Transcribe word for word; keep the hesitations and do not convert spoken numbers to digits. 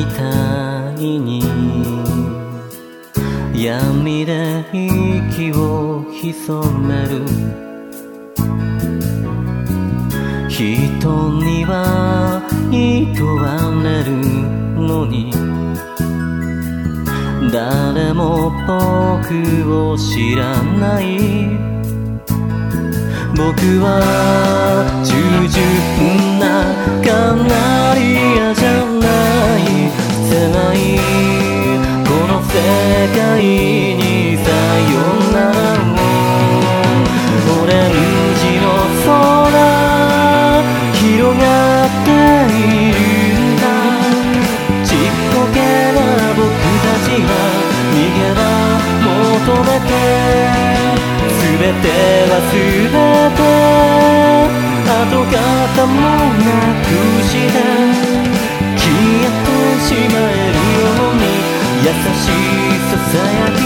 たいに闇で息を潜める人には厭われるのに誰も僕を知らない僕は従順なカナリアじゃない狭いこの世界にさよならオレンジの空広がっているんだちっぽけな僕たちが逃げ場求めて全ては全て跡形もなくして消えてしまえるように優しいささやき